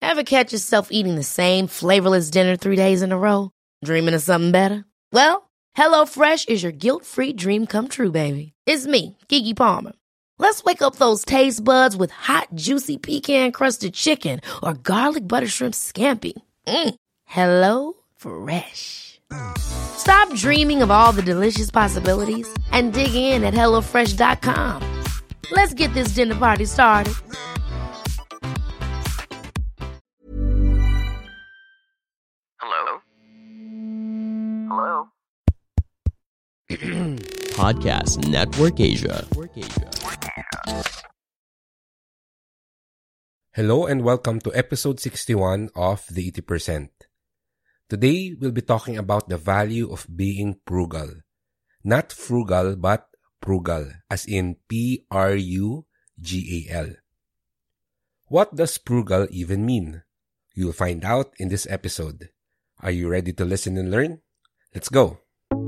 Ever catch yourself eating the same flavorless dinner 3 days in a row? Dreaming of something better? Well, HelloFresh is your guilt-free dream come true, baby. It's me, Keke Palmer. Let's wake up those taste buds with hot, juicy pecan-crusted chicken or garlic butter shrimp scampi. Hello Fresh. Stop dreaming of all the delicious possibilities and dig in at HelloFresh.com. Let's get this dinner party started. Hello? Hello? Podcast Network Asia. Hello and welcome to episode 61 of The 80%. Today, we'll be talking about the value of being frugal. Not frugal, but prugal, as in P-R-U-G-A-L. What does frugal even mean? You'll find out in this episode. Are you ready to listen and learn? Let's go!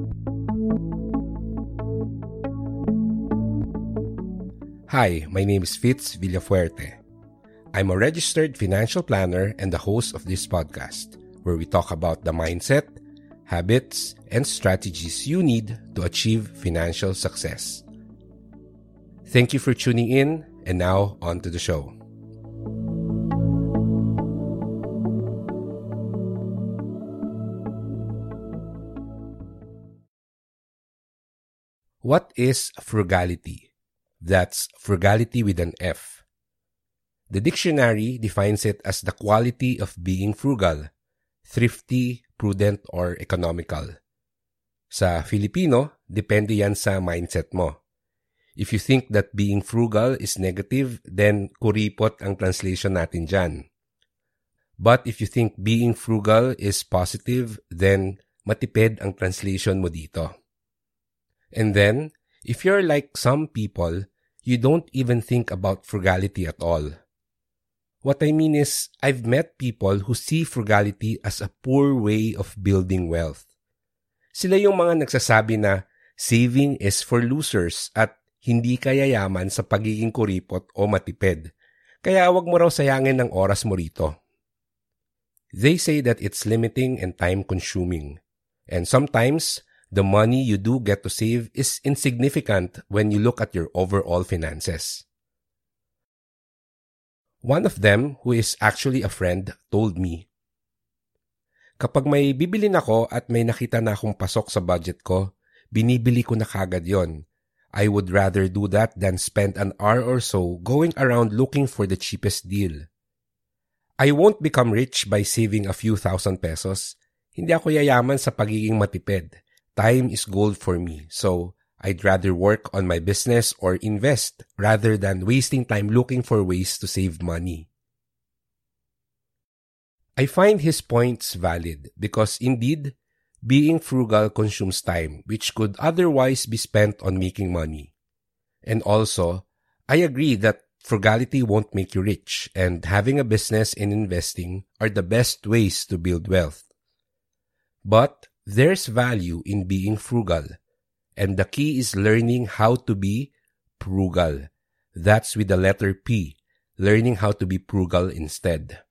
Hi, my name is Fitz Villafuerte. I'm a registered financial planner and the host of this podcast, where we talk about the mindset, habits, and strategies you need to achieve financial success. Thank you for tuning in, and now on to the show. What is frugality? That's frugality with an F. The dictionary defines it as the quality of being frugal, thrifty, prudent, or economical. Sa Filipino, depende yan sa mindset mo. If you think that being frugal is negative, then kuripot ang translation natin dyan. But if you think being frugal is positive, then matipid ang translation mo dito. And then, if you're like some people, you don't even think about frugality at all. What I mean is, I've met people who see frugality as a poor way of building wealth. Sila yung mga nagsasabi na saving is for losers at hindi ka yayaman sa pagiging kuripot o matipid. Kaya wag mo raw sayangin ng oras mo rito. They say that it's limiting and time-consuming. And sometimes, the money you do get to save is insignificant when you look at your overall finances. One of them, who is actually a friend, told me, "Kapag may bibilin ako at may nakita na akong pasok sa budget ko, binibili ko na kagad yon. I would rather do that than spend an hour or so going around looking for the cheapest deal. I won't become rich by saving a few thousand pesos. Hindi ako yayaman sa pagiging matipid. Time is gold for me, so I'd rather work on my business or invest rather than wasting time looking for ways to save money." I find his points valid because indeed, being frugal consumes time which could otherwise be spent on making money. And also, I agree that frugality won't make you rich, and having a business and investing are the best ways to build wealth. But there's value in being frugal, and the key is learning how to be frugal. That's with the letter P, learning how to be frugal instead.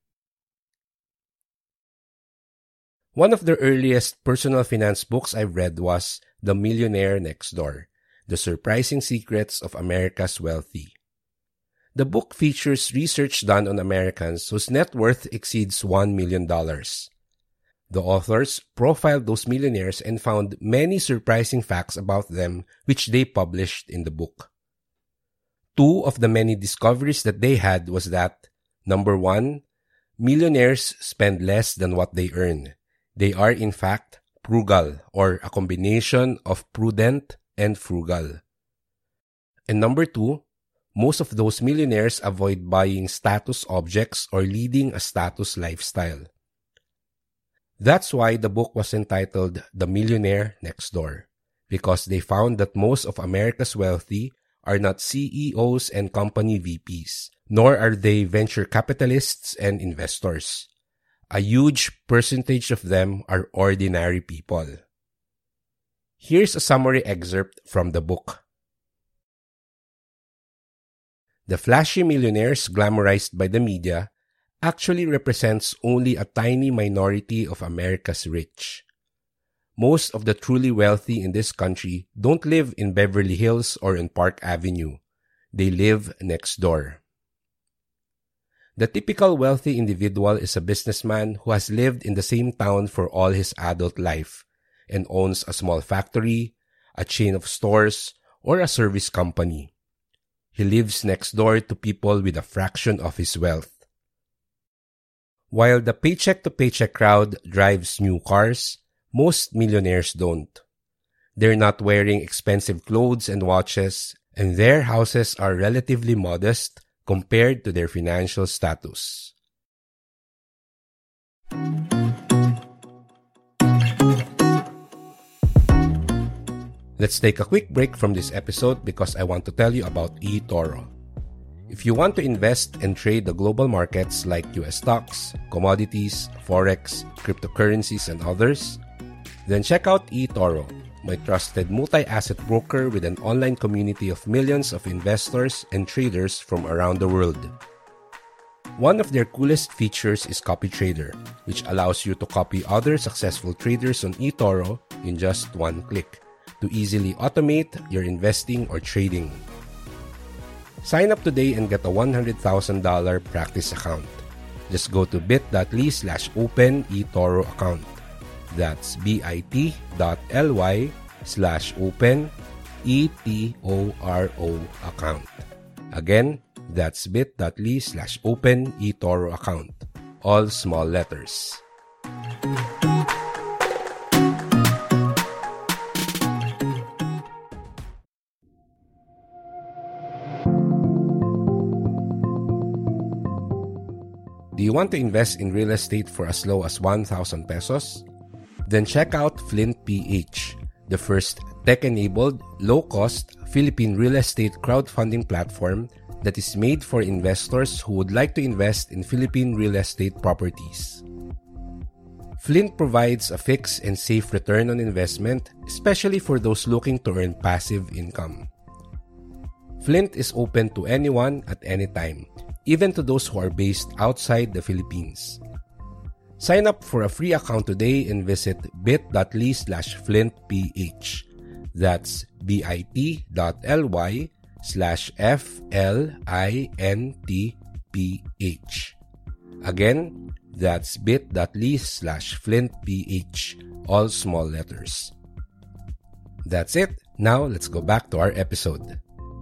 One of the earliest personal finance books I've read was The Millionaire Next Door, The Surprising Secrets of America's Wealthy. The book features research done on Americans whose net worth exceeds $1 million. The authors profiled those millionaires and found many surprising facts about them which they published in the book. Two of the many discoveries that they had was that, number one, millionaires spend less than what they earn. They are in fact frugal, or a combination of prudent and frugal. And number two, most of those millionaires avoid buying status objects or leading a status lifestyle. That's why the book was entitled The Millionaire Next Door, because they found that most of America's wealthy are not CEOs and company VPs, nor are they venture capitalists and investors. A huge percentage of them are ordinary people. Here's a summary excerpt from the book. The flashy millionaires glamorized by the media actually represents only a tiny minority of America's rich. Most of the truly wealthy in this country don't live in Beverly Hills or in Park Avenue. They live next door. The typical wealthy individual is a businessman who has lived in the same town for all his adult life and owns a small factory, a chain of stores, or a service company. He lives next door to people with a fraction of his wealth. While the paycheck-to-paycheck crowd drives new cars, most millionaires don't. They're not wearing expensive clothes and watches, and their houses are relatively modest compared to their financial status. Let's take a quick break from this episode because I want to tell you about eToro. If you want to invest and trade the global markets like US stocks, commodities, forex, cryptocurrencies, and others, then check out eToro, my trusted multi-asset broker with an online community of millions of investors and traders from around the world. One of their coolest features is CopyTrader, which allows you to copy other successful traders on eToro in just one click to easily automate your investing or trading. Sign up today and get a $100,000 practice account. Just go to bit.ly/open eToro account. That's bit.ly/open eToro account. Again, that's bit.ly/open eToro account. All small letters. Do you want to invest in real estate for as low as 1,000 pesos? Then check out Flint PH, the first tech-enabled, low-cost Philippine real estate crowdfunding platform that is made for investors who would like to invest in Philippine real estate properties. Flint provides a fixed and safe return on investment, especially for those looking to earn passive income. Flint is open to anyone at any time, even to those who are based outside the Philippines. Sign up for a free account today and visit bit.ly/flintph. That's bit.ly/FLINTPH. Again, that's bit.ly/flintph. All small letters. That's it. Now, let's go back to our episode.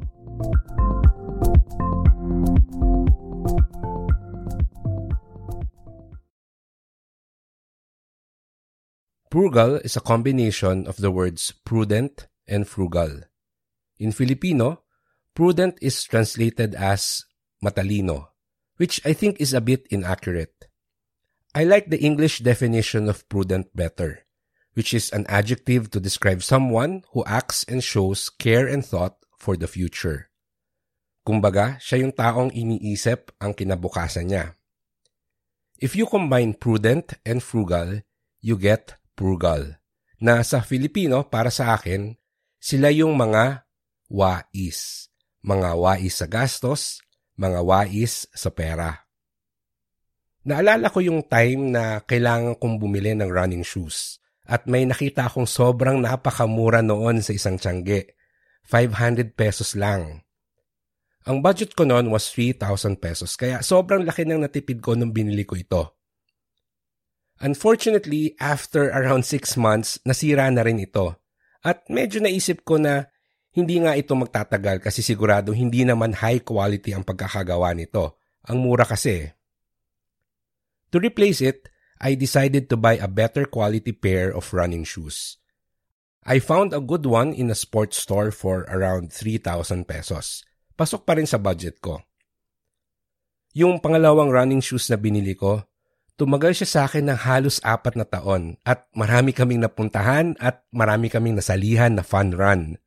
Prugal is a combination of the words prudent and frugal. In Filipino, prudent is translated as matalino, which I think is a bit inaccurate. I like the English definition of prudent better, which is an adjective to describe someone who acts and shows care and thought for the future. Kumbaga, siya yung taong iniisip ang kinabukasan niya. If you combine prudent and frugal, you get prugal, na sa Filipino, para sa akin, sila yung mga wais. Mga wais sa gastos, mga wais sa pera. Naalala ko yung time na kailangan kong bumili ng running shoes at may nakita akong sobrang napakamura noon sa isang tiyangge. 500 pesos lang. Ang budget ko noon was 3,000 pesos kaya sobrang laki ng natipid ko nung binili ko ito. Unfortunately, after around 6 months, nasira na rin ito. At medyo naisip ko na hindi nga ito magtatagal kasi sigurado hindi naman high quality ang pagkakagawa nito. Ang mura kasi. To replace it, I decided to buy a better quality pair of running shoes. I found a good one in a sports store for around 3,000 pesos. Pasok pa rin sa budget ko. Yung pangalawang running shoes na binili ko, tumagal siya sa akin ng halos 4 na taon at marami kaming napuntahan at marami kaming nasalihan na fun run.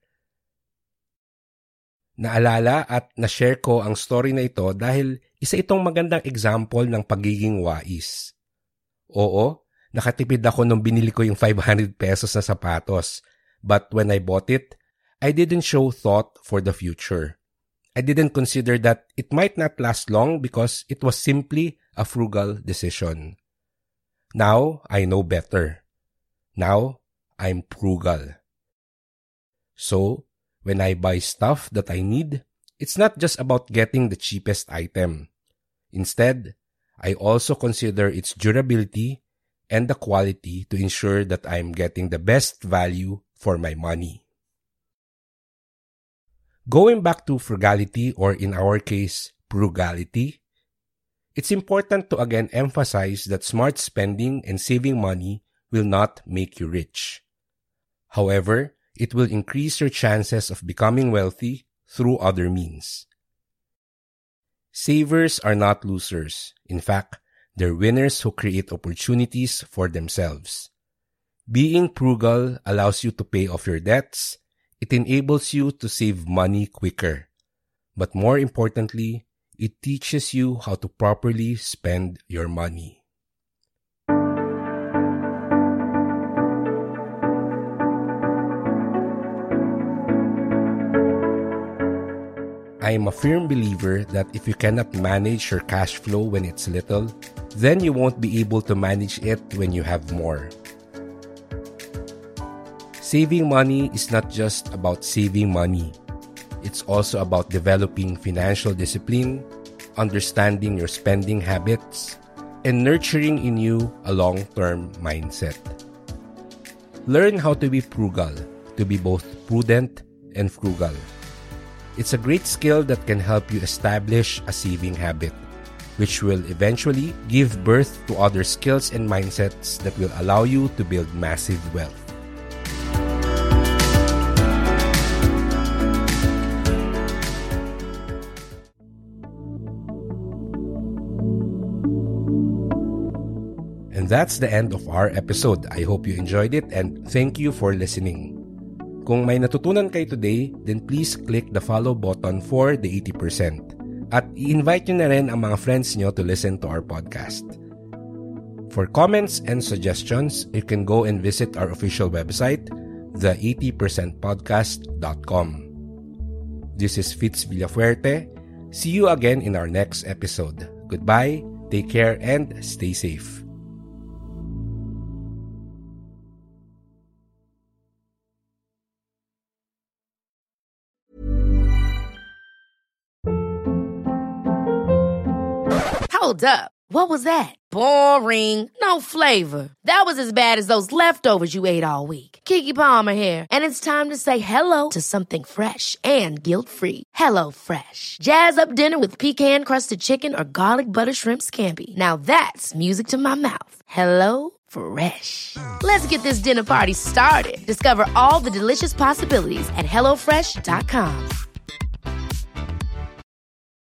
Naalala at na-share ko ang story na ito dahil isa itong magandang example ng pagiging wais. Oo, nakatipid ako nung binili ko yung 500 pesos na sapatos. But when I bought it, I didn't show thought for the future. I didn't consider that it might not last long because it was simply a frugal decision. Now, I know better. Now, I'm frugal. So, when I buy stuff that I need, it's not just about getting the cheapest item. Instead, I also consider its durability and the quality to ensure that I'm getting the best value for my money. Going back to frugality, or in our case, frugality, it's important to again emphasize that smart spending and saving money will not make you rich. However, it will increase your chances of becoming wealthy through other means. Savers are not losers. In fact, they're winners who create opportunities for themselves. Being frugal allows you to pay off your debts. It enables you to save money quicker. But more importantly, it teaches you how to properly spend your money. I am a firm believer that if you cannot manage your cash flow when it's little, then you won't be able to manage it when you have more. Saving money is not just about saving money. It's also about developing financial discipline, understanding your spending habits, and nurturing in you a long-term mindset. Learn how to be frugal, to be both prudent and frugal. It's a great skill that can help you establish a saving habit, which will eventually give birth to other skills and mindsets that will allow you to build massive wealth. And that's the end of our episode. I hope you enjoyed it and thank you for listening. Kung may natutunan kayo today, then please click the follow button for the 80%. At i-invite nyo na rin ang mga friends nyo to listen to our podcast. For comments and suggestions, you can go and visit our official website, the80percentpodcast.com. This is Fitz Villafuerte. See you again in our next episode. Goodbye, take care, and stay safe. Hold up. What was that? Boring. No flavor. That was as bad as those leftovers you ate all week. Keke Palmer here, and it's time to say hello to something fresh and guilt-free. Hello Fresh. Jazz up dinner with pecan-crusted chicken or garlic butter shrimp scampi. Now that's music to my mouth. Hello Fresh. Let's get this dinner party started. Discover all the delicious possibilities at HelloFresh.com.